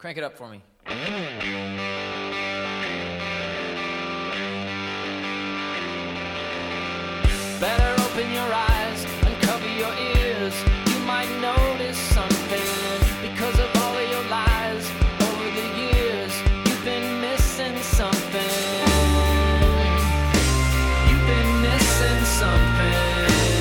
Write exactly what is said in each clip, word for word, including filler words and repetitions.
Crank it up for me. Better open your eyes, uncover your ears. You might notice something because of all of your lies. Over the years, you've been missing something. You've been missing something.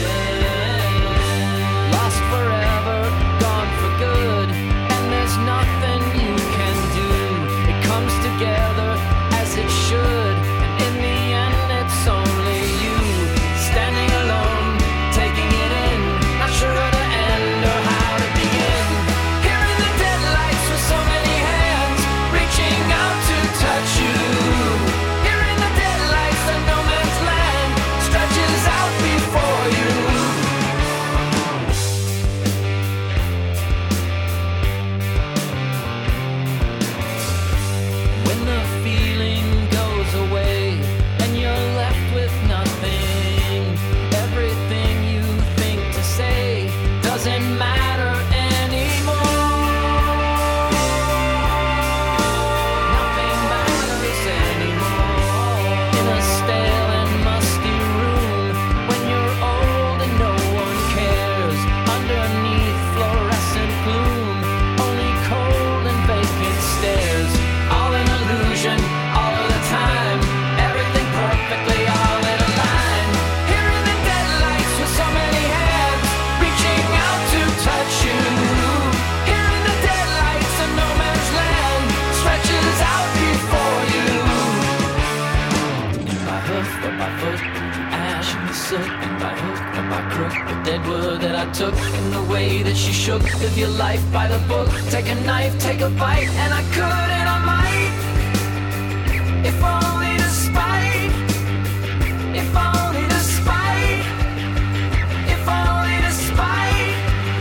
Lost forever, gone for good. And there's nothing you can do. It comes together as it should. And in the end, it's only you. Standing alone, taking it in, not sure where to end or how to begin. Here in the deadlights with so many hands, reaching out to touch you. Here in the deadlights, the no man's land stretches out before you. When the feeling goes away and you're left with nothing, everything you think to say doesn't matter anymore. Nothing matters anymore. In a stale and musty room, when you're old and no one cares, underneath fluorescent gloom, only cold and vacant stares. All an illusion, all of the time, everything perfectly all in a line. Here in the deadlights with so many hands, reaching out to touch you. Here in the deadlights, a no man's land stretches out before you. And by hoof or by foot, the ash and the soot, and by hook or by crook, the dead wood that I took, and the way that she shook. Live your life by the book, take a knife, take a bite, and I could and I might, if only to spite, if only to spite, if only to spite.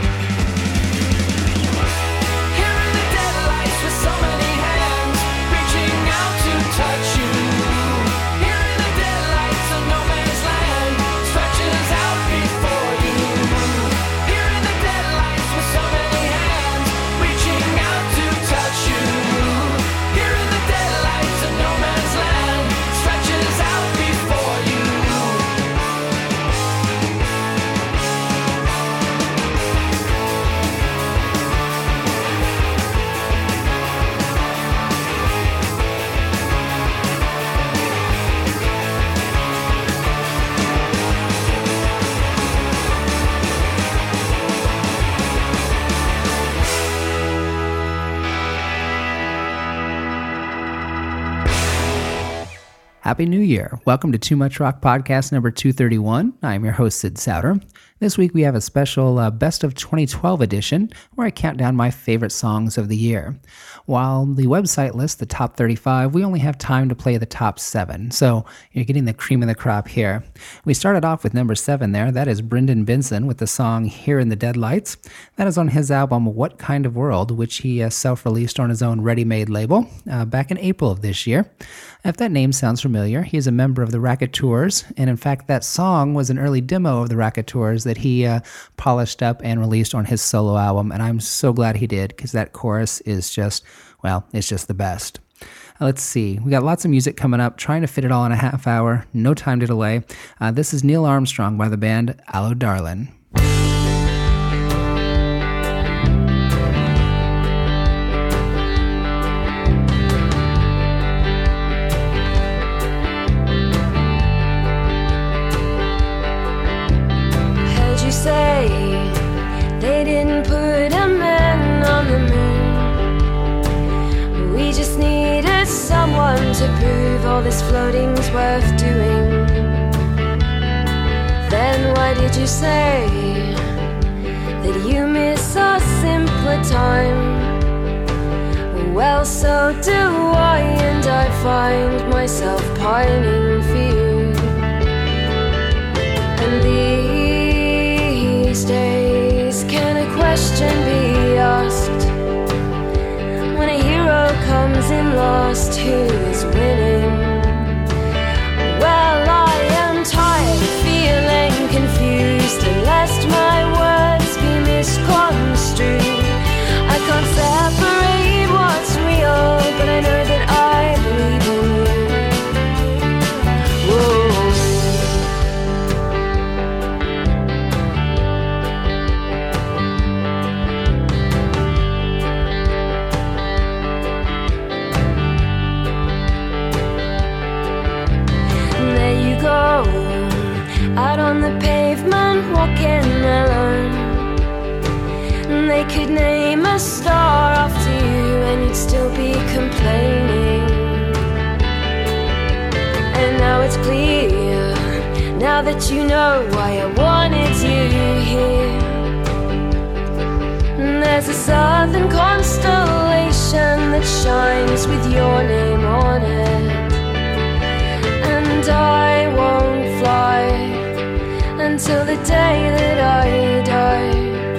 Here in the deadlights with so many hands, reaching out to touch you. Here in the deadlights, a no man's land stretches out before you. Here in the deadlights with so many hands, reaching out to touch you. Here in the deadlights, a no man's land stretches out before you. Happy New Year. Welcome to Too Much Rock Podcast number two thirty-one. I'm your host, Sid Souter. This week we have a special uh, Best of twenty twelve edition where I count down my favorite songs of the year. While the website lists the top thirty-five, we only have time to play the top seven, so you're getting the cream of the crop here. We started off with number seven there. That is Brendan Benson with the song Here in the Deadlights. That is on his album What Kind of World, which he uh, self-released on his own Ready Made label uh, back in April of this year. If that name sounds familiar, he is a member of the Raconteurs, and in fact that song was an early demo of the Raconteurs that he uh, polished up and released on his solo album, and I'm so glad he did, because that chorus is just, well, it's just the best. Uh, let's see, we got lots of music coming up, trying to fit it all in a half hour, no time to delay. Uh, this is Neil Armstrong by the band Allo Darlin'. Say they didn't put a man on the moon. We just needed someone to prove all this floating's worth doing. Then why did you say that you miss a simpler time? Well, so do I, and I find myself pining for you. And these days, can a question be asked? When a hero comes in last, who is winning? Well, I am tired of feeling confused, and lest my words be misconstrued, I can't separate what's now that you know why I wanted you here. There's a southern constellation that shines with your name on it, and I won't fly until the day that I die.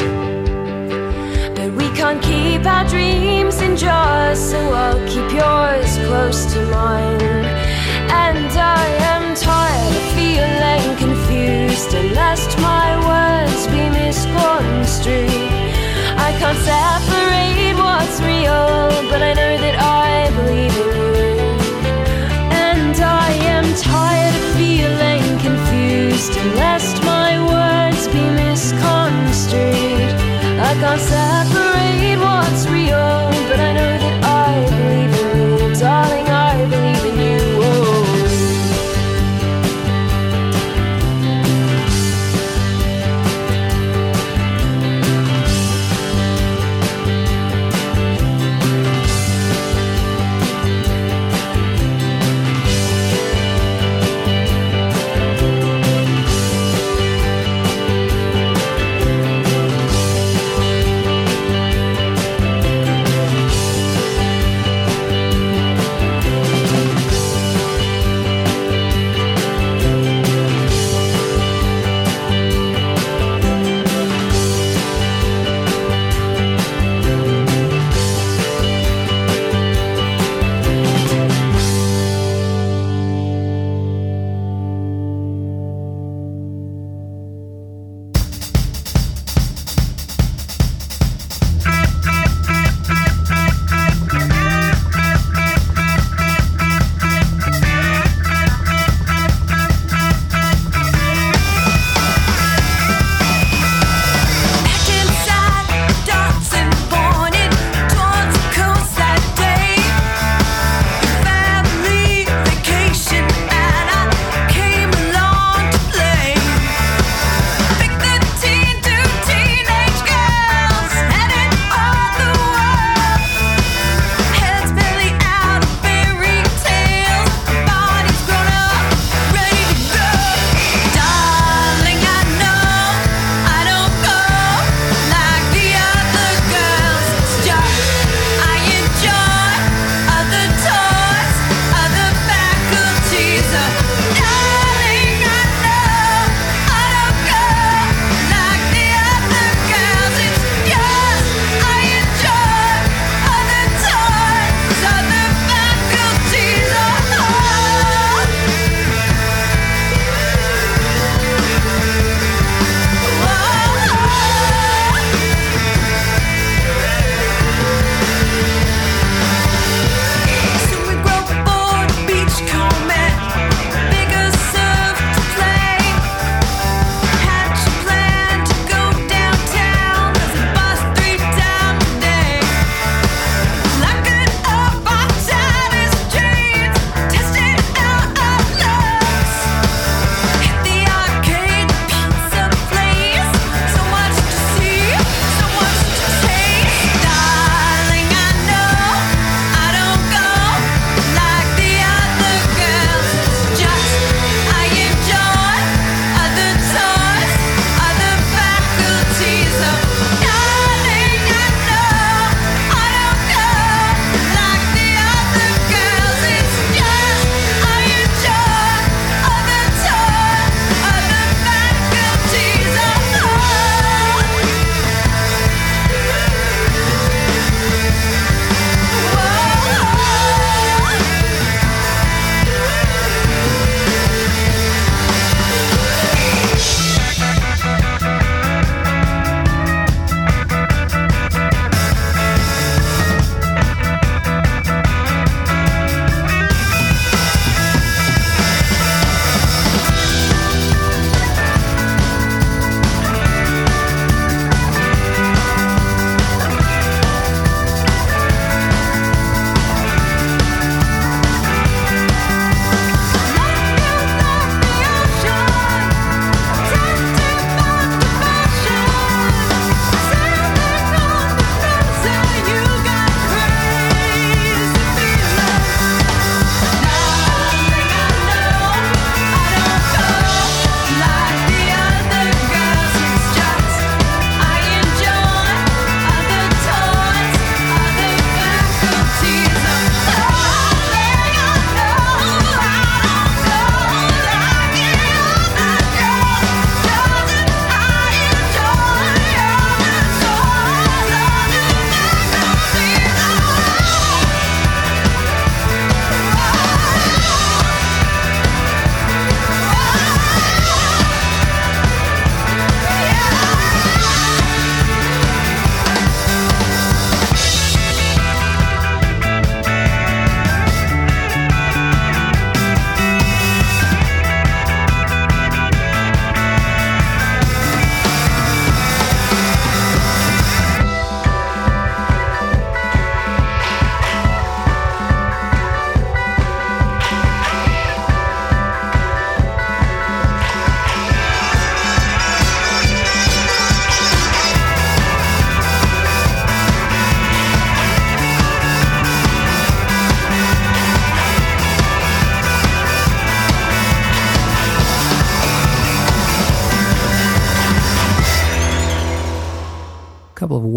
But we can't keep our dreams in jars, so I'll keep yours close to mine. And I am tired of feeling confused, and lest my words be misconstrued. I can't separate what's real, but I know that I believe in you. And I am tired of feeling confused, and lest my words be misconstrued. I can't separate what's real, but I know that I believe in you. Darling, I believe in you. Oh.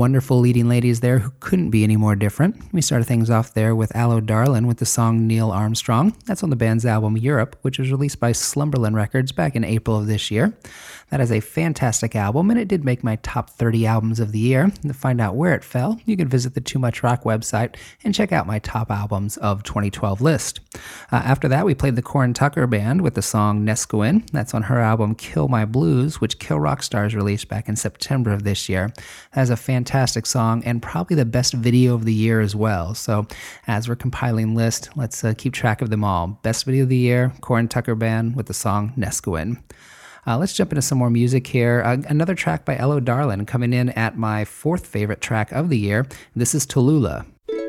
wonderful leading ladies there who couldn't be any more different. We started things off there with Aloe Darlin with the song Neil Armstrong. That's on the band's album Europe, which was released by Slumberland Records back in April of this year. That is a fantastic album, and it did make my top thirty albums of the year. To find out where it fell, you can visit the Too Much Rock website and check out my top albums of twenty twelve list. Uh, after that, we played the Corin Tucker Band with the song Nesquin. That's on her album Kill My Blues, which Kill Rock Stars released back in September of this year. That is a fantastic song and probably the best video of the year as well. So as we're compiling list, let's uh, keep track of them all. Best video of the year, Corin Tucker Band with the song Nesquin. Uh, let's jump into some more music here. Uh, another track by Aloe Darlin coming in at my fourth favorite track of the year. This is Tallulah.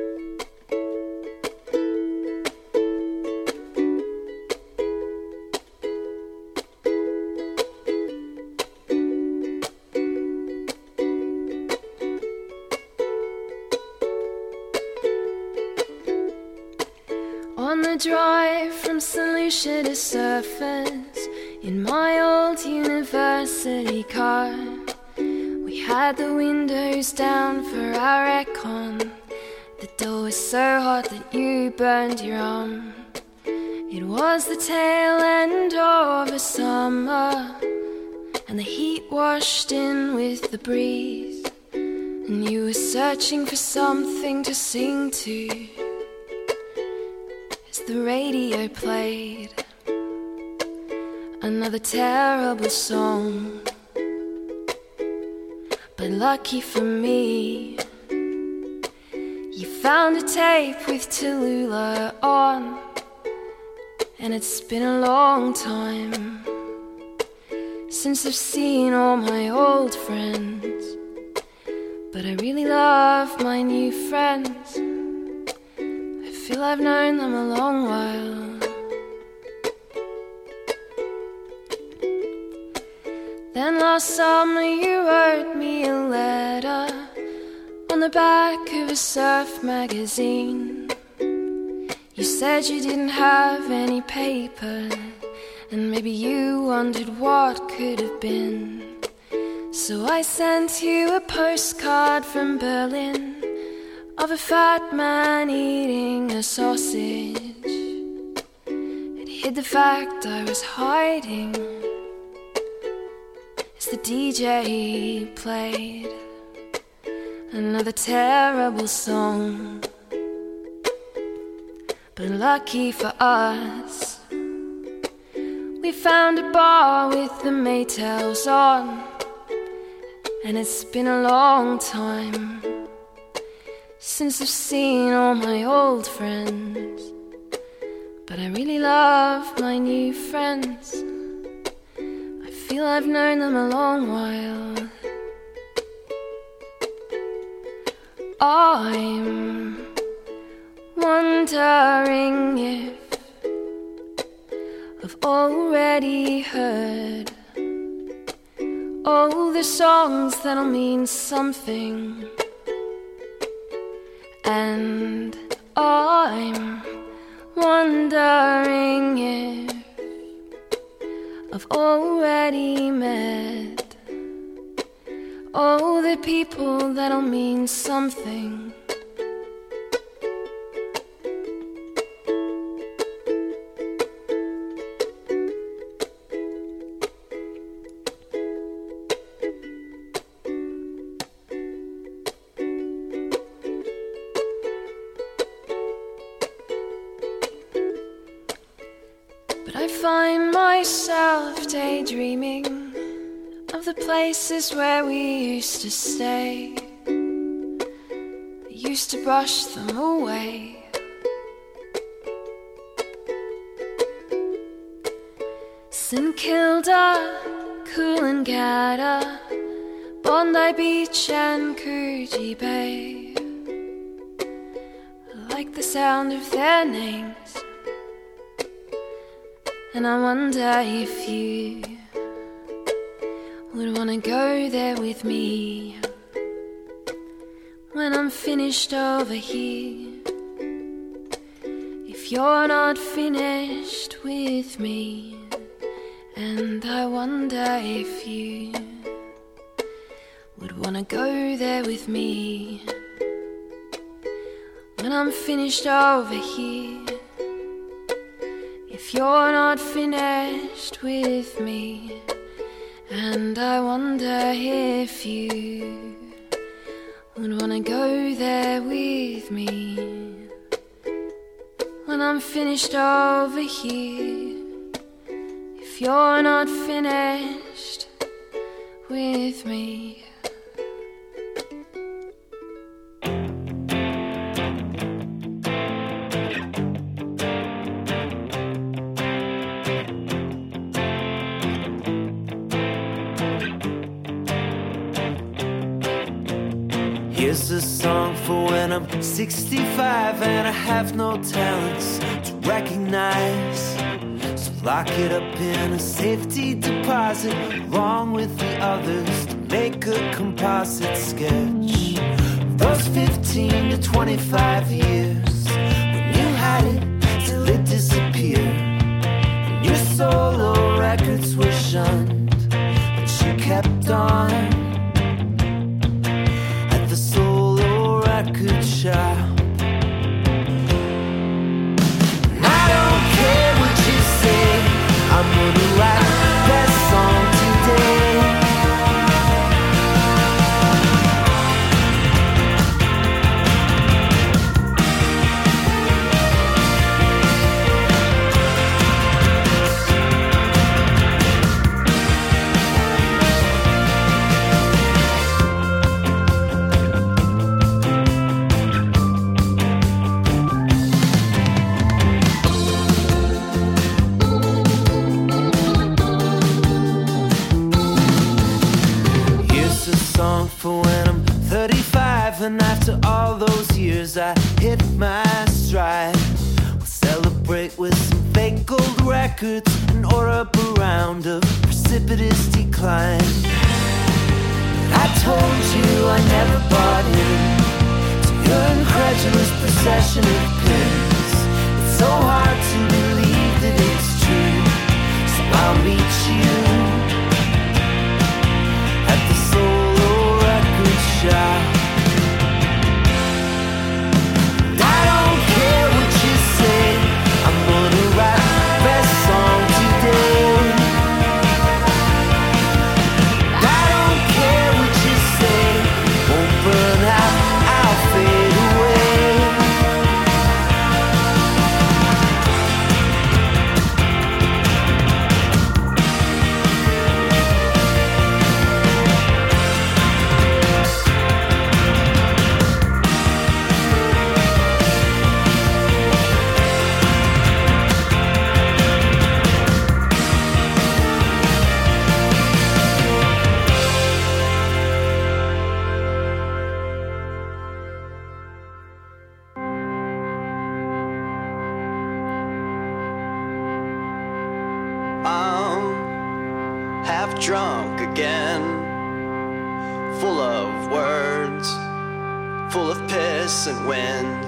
On the drive from Saint Lucia to Surfers, in my old university car, we had the windows down for our aircon. The door was so hot that you burned your arm. It was the tail end of a summer, and the heat washed in with the breeze, and you were searching for something to sing to as the radio played another terrible song. But lucky for me, you found a tape with Tallulah on, and it's been a long time since I've seen all my old friends, but I really love my new friends. I feel I've known them a long while. Then last summer you wrote me a letter on the back of a surf magazine. You said you didn't have any paper, and maybe you wondered what could have been. So I sent you a postcard from Berlin of a fat man eating a sausage. It hid the fact I was hiding as the D J played another terrible song. But lucky for us, we found a bar with the Maytals on, and it's been a long time since I've seen all my old friends, but I really love my new friends. I feel I've known them a long while. I'm wondering if I've already heard all the songs that'll mean something, and I'm wondering if I've already met all the people that'll mean something. But I find myself daydreaming of the places where we used to stay. I used to brush them away. St Kilda, Coolangatta, Bondi Beach and Coogee Bay. I like the sound of their names, and I wonder if you would wanna go there with me when I'm finished over here. If you're not finished with me, and I wonder if you would wanna go there with me. When I'm finished over here, if you're not finished with me, and I wonder if you would wanna go there with me. When I'm finished over here, if you're not finished with me. Here's a song for when I'm sixty-five and I have no talents to recognize. So lock it up in a safety deposit along with the others to make a composite sketch. Those fifteen to twenty-five years when you had it till it disappeared, and your solo records were shunned, but you kept on. Record shop. And I don't care what you say, I'm gonna write the best song today. For when I'm thirty-five and after all those years I hit my stride, we'll celebrate with some fake gold records and order up a round of precipitous decline. I told you I never bought in to your incredulous procession of pins. It's so hard to believe that it's true, so I'll meet you at the soul shop. I don't care what you say, I'm gonna write the best song today. I don't care what you say, won't burn out, I'll fade drunk again, full of words, full of piss and wind.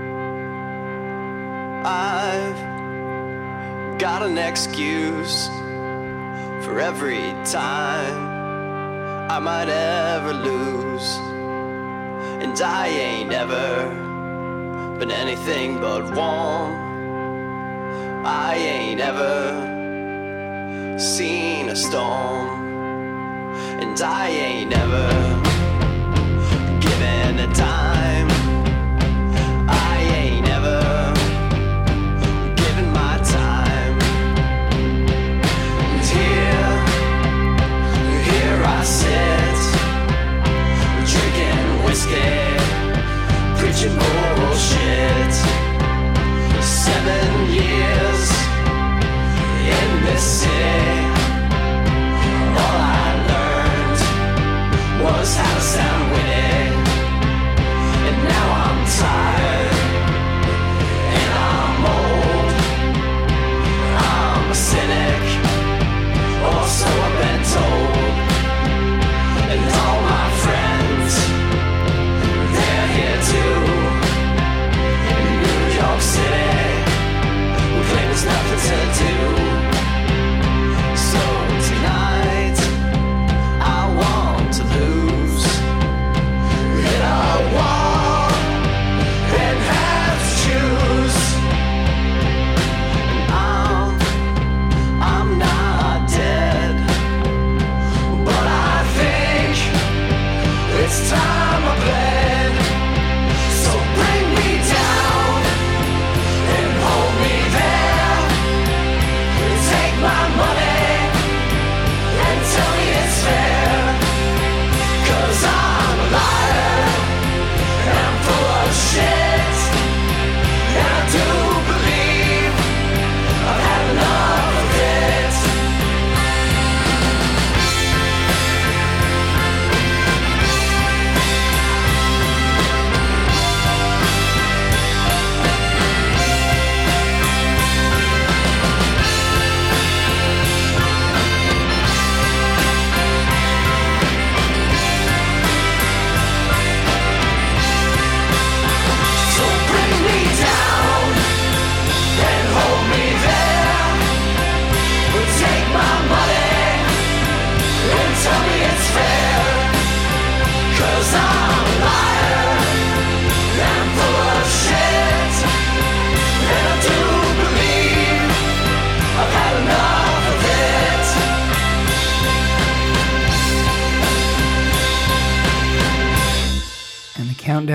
I've got an excuse for every time I might ever lose, and I ain't ever been anything but warm. I ain't ever seen a storm, and I ain't ever given a dime. I ain't ever given my time. And here, here I sit, drinking whiskey, preaching bullshit. Seven years in this city, all I learned was how to sound witty. And now I'm tired, and I'm old. I'm a cynic, or so I've been told. And all my friends, they're here too. In New York City, we claim there's nothing to do. So tonight, I want to lose.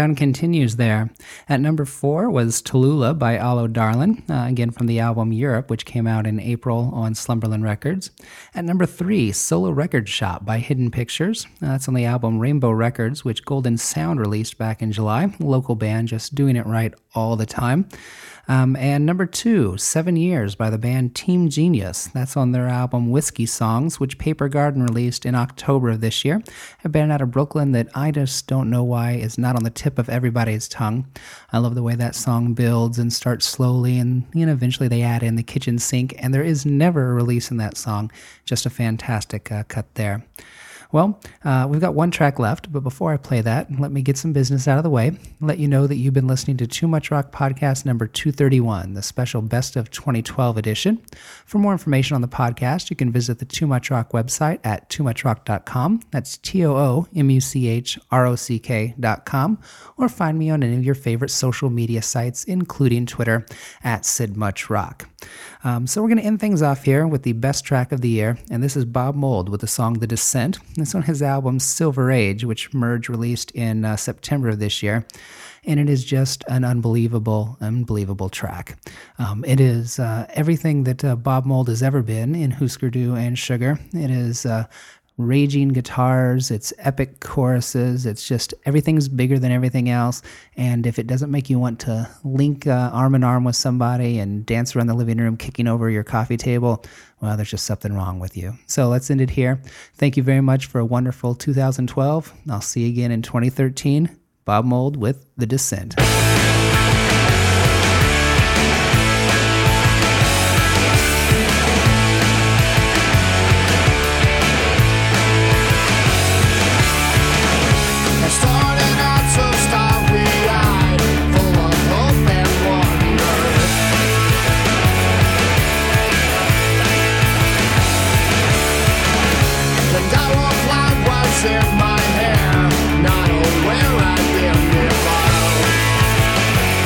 countdown continues there. At number four was Tallulah by Alo Darlin, uh, again from the album Europe, which came out in April on Slumberland Records. At number three, Solo Record Shop by Hidden Pictures. Uh, that's on the album Rainbow Records, which Golden Sound released back in July. Local band just doing it right all the time. Um, and number two, Seven Years by the band Team Genius. That's on their album Whiskey Songs, which Paper Garden released in October of this year. A band out of Brooklyn that I just don't know why is not on the tip of everybody's tongue. I love the way that song builds and starts slowly, and you know, eventually they add in the kitchen sink, and there is never a release in that song. Just a fantastic uh, cut there. Well, uh, we've got one track left, but before I play that, let me get some business out of the way. Let you know that you've been listening to Too Much Rock Podcast number two thirty-one, the special Best of twenty twelve edition. For more information on the podcast, you can visit the Too Much Rock website at too much rock dot com. That's T O O M U C H R O C K dot com. Or find me on any of your favorite social media sites, including Twitter, at SidMuchRock. Um, so we're going to end things off here with the best track of the year, and this is Bob Mould with the song The Descent. It's on his album Silver Age, which Merge released in uh, September of this year, and it is just an unbelievable, unbelievable track. Um, it is uh, everything that uh, Bob Mould has ever been in Husker Du and Sugar. It is uh, raging guitars, it's epic choruses, it's just everything's bigger than everything else, and if it doesn't make you want to link uh, arm in arm with somebody and dance around the living room kicking over your coffee table, well, there's just something wrong with you. So let's end it here. Thank you very much for a wonderful two thousand twelve. I'll see you again in twenty thirteen. Bob Mould with The Descent. In my hair, not aware I've been defiled.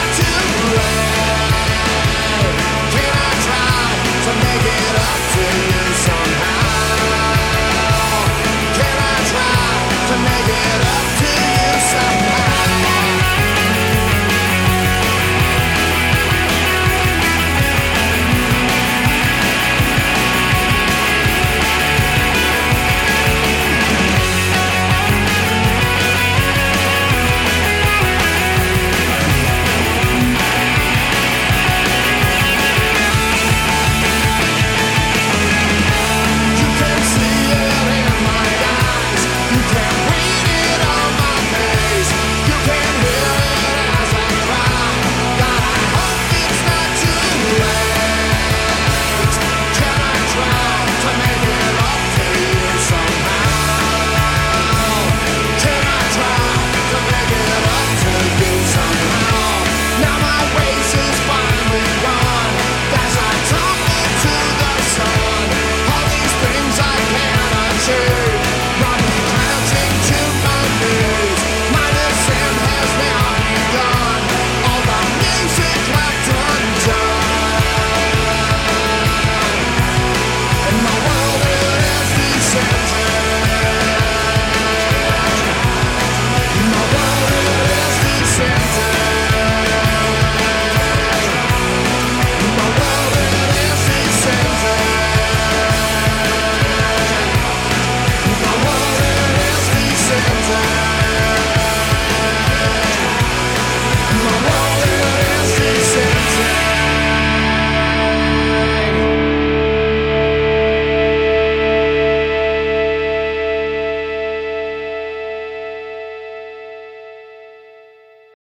to you.